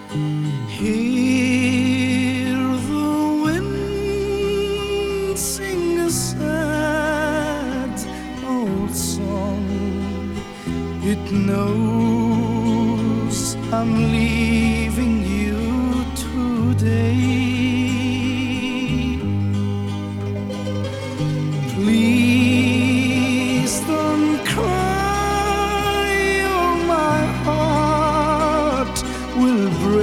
Hear the wind sing a sad old song. It knows I'm leaving